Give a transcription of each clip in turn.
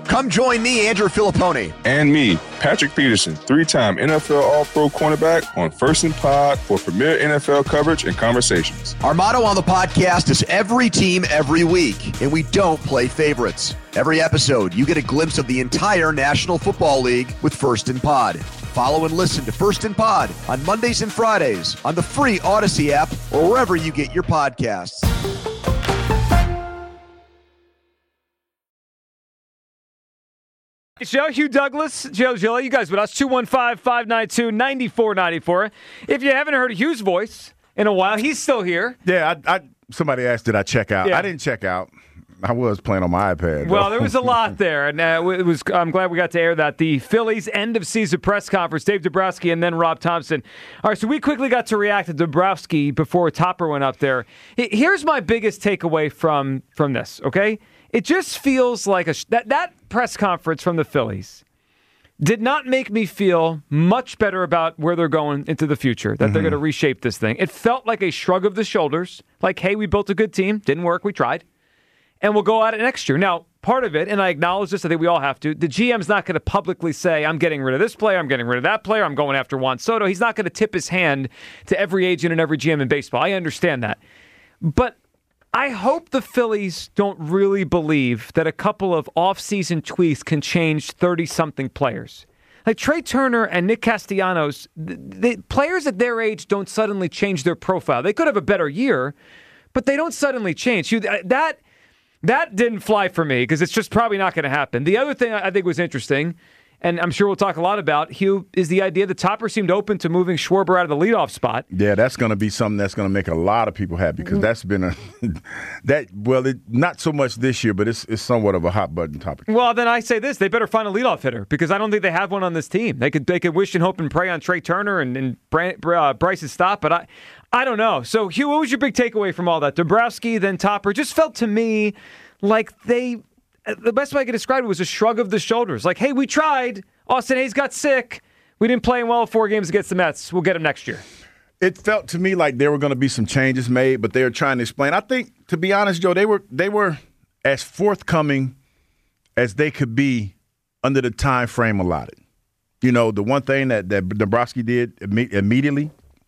Come join me, Andrew Filipponi. And me, Patrick Peterson, 3-time NFL All-Pro cornerback on First and Pod for premier NFL coverage and conversations. Our motto on the podcast is every team, every week, and we don't play favorites. Every episode, you get a glimpse of the entire National Football League with First and Pod. Follow and listen to First and Pod on Mondays and Fridays on the free Odyssey app or wherever you get your podcasts. Show Hugh Douglas, Joe Gilly, you guys with us, 215-592-9494. If you haven't heard Hugh's voice in a while, he's still here. Yeah, somebody asked, did I check out? Yeah. I didn't check out. I was playing on my iPad. Well, there was a lot there, and I'm glad we got to air that. The Phillies' end-of-season press conference, Dave Dombrowski and then Rob Thompson. All right, so we quickly got to react to Dombrowski before Topper went up there. Here's my biggest takeaway from this, okay? It just feels like that press conference from the Phillies did not make me feel much better about where they're going into the future, that they're going to reshape this thing. It felt like a shrug of the shoulders, like, hey, we built a good team, didn't work, we tried, and we'll go at it next year. Now, part of it, and I acknowledge this, I think we all have to, the GM's not going to publicly say, I'm getting rid of this player, I'm getting rid of that player, I'm going after Juan Soto. He's not going to tip his hand to every agent and every GM in baseball. I understand that. But I hope the Phillies don't really believe that a couple of off-season tweaks can change 30-something players. Like Trey Turner and Nick Castellanos, the players at their age don't suddenly change their profile. They could have a better year, but they don't suddenly change. That didn't fly for me because it's just probably not going to happen. The other thing I think was interesting, and I'm sure we'll talk a lot about, Hugh, is the idea that Topper seemed open to moving Schwarber out of the leadoff spot. Yeah, that's going to be something that's going to make a lot of people happy because that's been not so much this year, but it's somewhat of a hot button topic. Well, then I say this: they better find a leadoff hitter because I don't think they have one on this team. They could wish and hope and pray on Trey Turner and Bryce's stop, but I don't know. So, Hugh, what was your big takeaway from all that? Dombrowski, then Topper, just felt to me like the best way I could describe it was a shrug of the shoulders. Like, hey, we tried. Austin Hayes got sick. We didn't play him well 4 games against the Mets. We'll get him next year. It felt to me like there were going to be some changes made, but they were trying to explain. I think, to be honest, Joe, they were as forthcoming as they could be under the time frame allotted. You know, the one thing that Dombrowski did immediately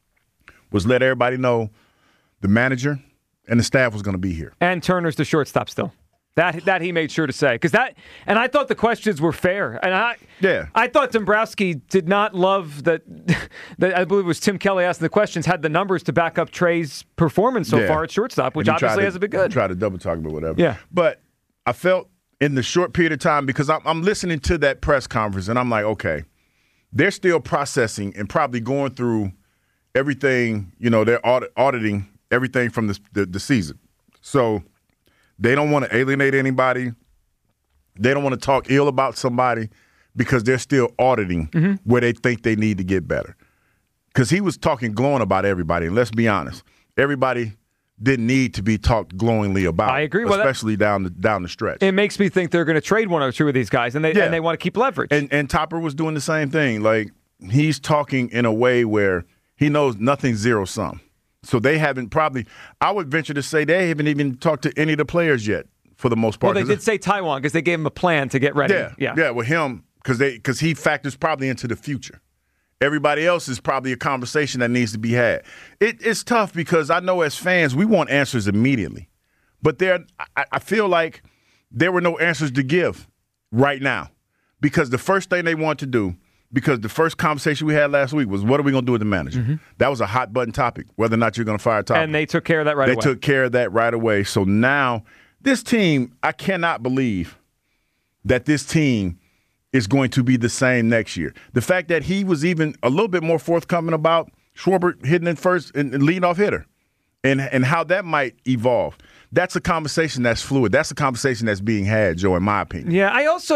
was let everybody know the manager and the staff was going to be here. And Turner's the shortstop still. That he made sure to say. And I thought the questions were fair. And I thought Dombrowski did not love that I believe it was Tim Kelly asking the questions, had the numbers to back up Trey's performance so far at shortstop, which obviously hasn't been good. Try to double talk about whatever. Yeah. But I felt in the short period of time, because I'm listening to that press conference, and I'm like, okay, they're still processing and probably going through everything, you know, they're auditing everything from the season. So they don't want to alienate anybody. They don't want to talk ill about somebody because they're still auditing where they think they need to get better. Because he was talking glowing about everybody. And let's be honest, everybody didn't need to be talked glowingly about. I agree. Especially down the stretch. It makes me think they're going to trade one or two of these guys, and they want to keep leverage. And Topper was doing the same thing. Like, he's talking in a way where he knows nothing's zero-sum. So they haven't probably – I would venture to say they haven't even talked to any of the players yet for the most part. Well, they did say Taijuan because they gave him a plan to get ready. Yeah, with him because he factors probably into the future. Everybody else is probably a conversation that needs to be had. It's tough because I know as fans we want answers immediately. But I feel like there were no answers to give right now because the first thing they want to do – because the first conversation we had last week was, what are we going to do with the manager? That was a hot-button topic, whether or not you're going to fire Topper. And they took care of that right away. They took care of that right away. So now this team, I cannot believe that this team is going to be the same next year. The fact that he was even a little bit more forthcoming about Schwarber hitting in first and leading-off hitter and how that might evolve. That's a conversation that's fluid. That's a conversation that's being had, Joe, in my opinion. Yeah,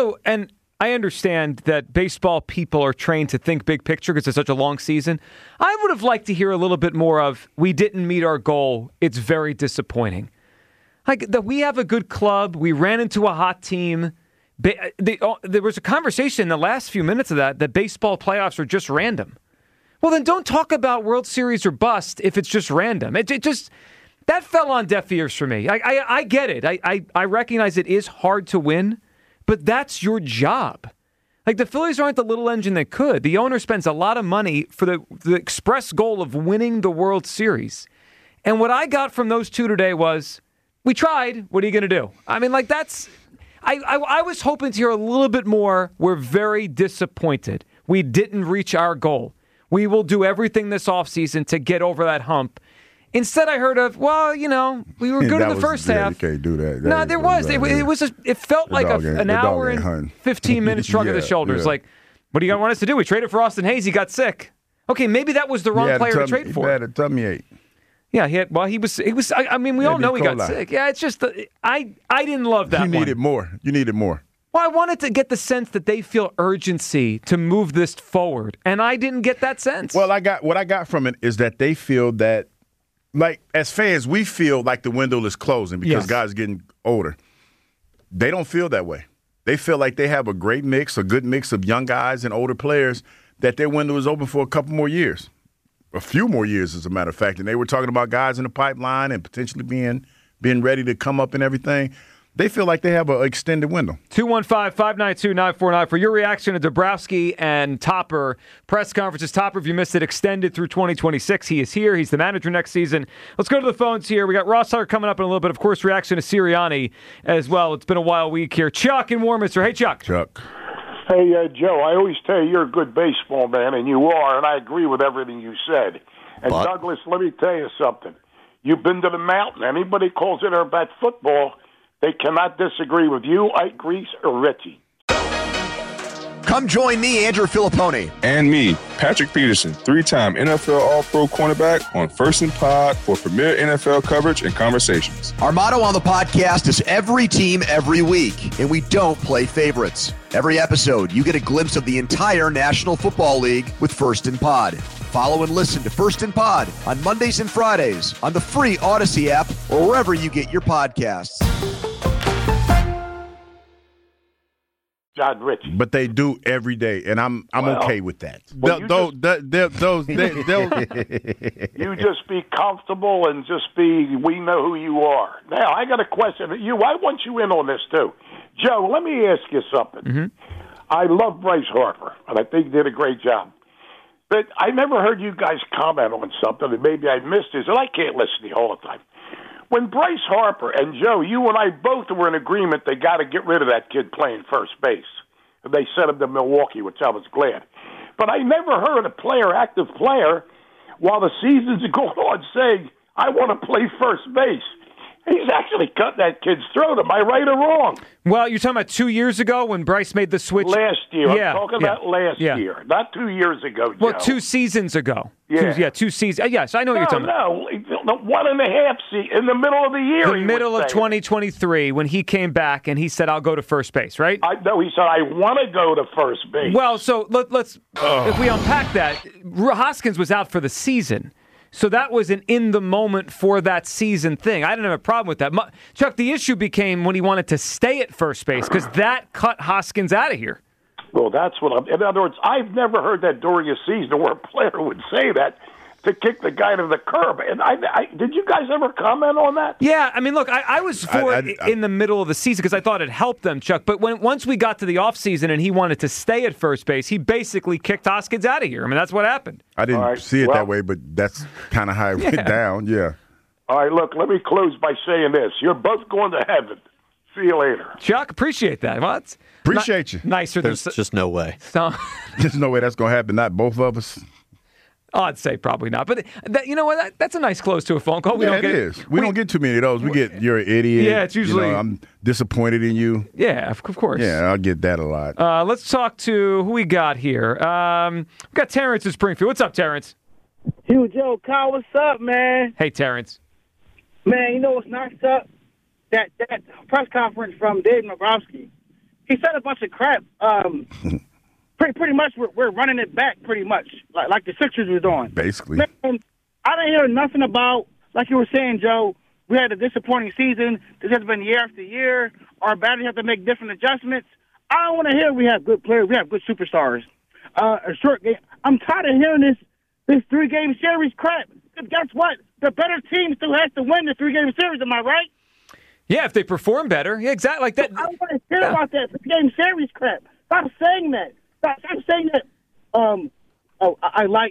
I understand that baseball people are trained to think big picture because it's such a long season. I would have liked to hear a little bit more of, we didn't meet our goal. It's very disappointing. Like, that we have a good club. We ran into a hot team. There was a conversation in the last few minutes of that baseball playoffs are just random. Well, then don't talk about World Series or bust if it's just random. It just that fell on deaf ears for me. I get it. I recognize it is hard to win. but that's your job. Like, the Phillies aren't the little engine that could. The owner spends a lot of money for the express goal of winning the World Series. And what I got from those two today was, we tried. What are you going to do? I mean, like, that's... I was hoping to hear a little bit more. We're very disappointed. We didn't reach our goal. We will do everything this offseason to get over that hump. Instead, I heard of, well, we were good in the first half. You can't do that. No, there was. It felt like an hour and 15 minutes shrug of the shoulders. Like, what do you want us to do? We traded for Austin Hayes. He got sick. Okay, maybe that was the wrong player to trade for. He had a tummy ache. Yeah, he was. I mean, we all know he got sick. Yeah, it's just I didn't love that. You needed more. Well, I wanted to get the sense that they feel urgency to move this forward, and I didn't get that sense. Well, what I got from it is that they feel that, like, as fans, we feel like the window is closing because guys are getting older. They don't feel that way. They feel like they have a good mix of young guys and older players, that their window is open for a couple more years. A few more years, as a matter of fact. And they were talking about guys in the pipeline and potentially being ready to come up and everything. They feel like they have an extended window. 215-592-9494 for your reaction to Dabrowski and Topper press conferences. Topper, if you missed it, extended through 2026. He is here. He's the manager next season. Let's go to the phones here. We got Ross Tucker coming up in a little bit. Of course, reaction to Sirianni as well. It's been a wild week here. Chuck in Warminster. Hey, Chuck. Hey, Joe, I always tell you you're a good baseball man, and you are, and I agree with everything you said. And Douglas, let me tell you something. You've been to the mountain. Anybody calls it about football, they cannot disagree with you, Ike Grease, or Richie. Come join me, Andrew Filippone. And me, Patrick Peterson, 3-time NFL All-Pro cornerback on First and Pod for premier NFL coverage and conversations. Our motto on the podcast is every team, every week, and we don't play favorites. Every episode, you get a glimpse of the entire National Football League with First and Pod. Follow and listen to First and Pod on Mondays and Fridays on the free Odyssey app or wherever you get your podcasts. John Richie. But they do every day, and I'm okay with that. You just be comfortable and we know who you are. Now, I got a question. I want you in on this, too. Joe, let me ask you something. Mm-hmm. I love Bryce Harper, and I think he did a great job. But I never heard you guys comment on something, and maybe I missed it, and I can't listen to you all the time. When Bryce Harper and Joe, you and I both were in agreement they got to get rid of that kid playing first base. And they sent him to Milwaukee, which I was glad. But I never heard a active player, while the season's going on, saying, I want to play first base. He's actually cut that kid's throat. Am I right or wrong? Well, you're talking about 2 years ago when Bryce made the switch? Last year. Yeah, I'm talking about last year, not 2 years ago, Joe. Well, 2 seasons ago. Yeah. 2 seasons. Yes, I know what you're talking about. No, 1.5 seasons in the middle of the year. The middle of 2023 when he came back and he said, I'll go to first base, right? No, he said, I want to go to first base. Well, so let's if we unpack that, Hoskins was out for the season. So that was an in-the-moment for that season thing. I didn't have a problem with that. Chuck, the issue became when he wanted to stay at first base because that cut Hoskins out of here. Well, that's what in other words, I've never heard that during a season where a player would say that to kick the guy to the curb. And did you guys ever comment on that? Yeah, I mean, look, I was for it in the middle of the season because I thought it helped them, Chuck. But once we got to the offseason and he wanted to stay at first base, he basically kicked Hoskins out of here. I mean, that's what happened. I didn't see it that way, but that's kind of how it went down, yeah. All right, look, let me close by saying this. You're both going to heaven. See you later. Chuck, appreciate that. Well, appreciate you. Nicer There's just no way. There's no way that's going to happen, not both of us. I'd say probably not. But you know what? That's a nice close to a phone call. We don't get too many of those. We get, you're an idiot. Yeah, it's usually. I'm disappointed in you. Yeah, of course. Yeah, I'll get that a lot. Let's talk to who we got here. We got Terrence in Springfield. What's up, Terrence? Hugh, Joe, Kyle, what's up, man? Hey, Terrence. Man, you know what's knocked up? That press conference from Dave Dabrowski. He said a bunch of crap. Pretty much, we're running it back. Pretty much, like the Sixers were doing. Basically, man, I didn't hear nothing about, like you were saying, Joe. We had a disappointing season. This has been year after year. Our batters have to make different adjustments. I don't want to hear we have good players. We have good superstars. A short game. I'm tired of hearing this 3-game series crap. Guess what? The better team still has to win the 3-game series. Am I right? Yeah, if they perform bebetter. Yeah, exactly like that. I don't want to hear about that game series crap. Stop saying that. Stop saying that. I like.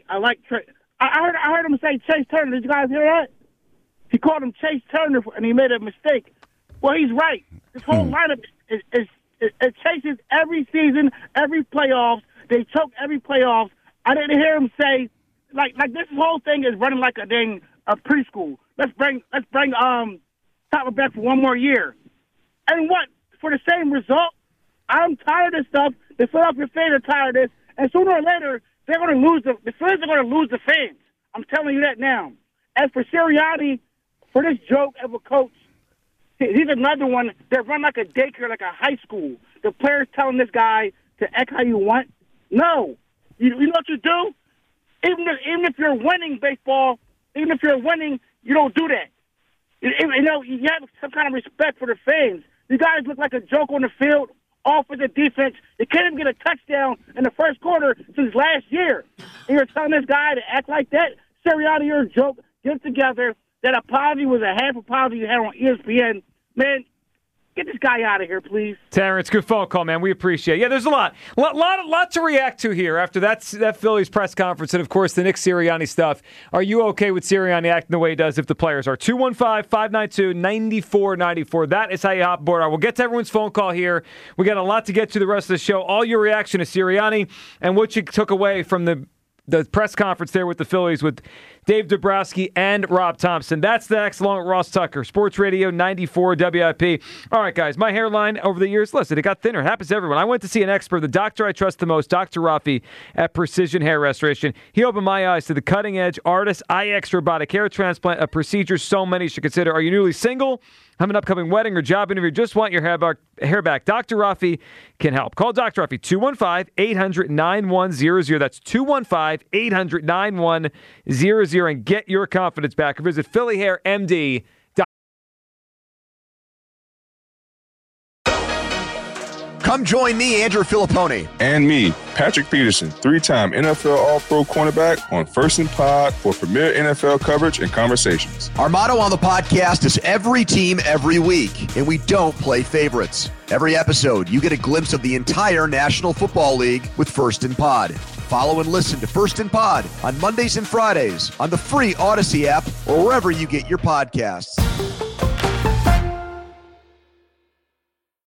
I heard him say Chase Turner. Did you guys hear that? He called him Chase Turner, and he made a mistake. Well, he's right. This whole lineup it chases every season, every playoffs. They choke every playoffs. I didn't hear him say like this whole thing is running like a preschool. Let's bring Topper back for one more year. And what? For the same result? I'm tired of this stuff. The Philadelphia fans are tired of this. And sooner or later, they're going to lose the fans are going to lose the fans. I'm telling you that now. As for Sirianni, for this joke of a coach, he's another one that run like a daycare, like a high school. The players telling this guy to act how you want. No. You know what you do? Even if you're winning baseball, even if you're winning, you don't do that. You have some kind of respect for the fans. You guys look like a joke on the field, offensive defense. You can't even get a touchdown in the first quarter since last year. And you're telling this guy to act like that? Sirianni, you're a joke. Get together. That apology was a half apology you had on ESPN. Man, get this guy out of here, please. Terrence, good phone call, man. We appreciate it. Yeah, there's a lot to react to here after that Phillies press conference and, of course, the Nick Sirianni stuff. Are you okay with Sirianni acting the way he does if the players are? 215-592-9494. That is how you hop aboard. I will get to everyone's phone call here. We got a lot to get to the rest of the show. All your reaction to Sirianni and what you took away from the press conference there with the Phillies with Dave Dombrowski and Rob Thompson. That's next, along with Ross Tucker. Sports Radio 94 WIP. All right, guys, my hairline over the years, listen, it got thinner. It happens to everyone. I went to see an expert, the doctor I trust the most, Dr. Rafi at Precision Hair Restoration. He opened my eyes to the cutting-edge ARTAS iX robotic hair transplant, a procedure so many should consider. Are you newly single? Have an upcoming wedding or job interview, just want your hair back, Dr. Rafi can help. Call Dr. Rafi, 215-800-9100. That's 215-800-9100, and get your confidence back. Visit PhillyHairMD.com. Come join me, Andrew Filippone. And me, Patrick Peterson, 3-time NFL All-Pro cornerback on First and Pod for premier NFL coverage and conversations. Our motto on the podcast is every team, every week, and we don't play favorites. Every episode, you get a glimpse of the entire National Football League with First and Pod. Follow and listen to First and Pod on Mondays and Fridays on the free Odyssey app or wherever you get your podcasts.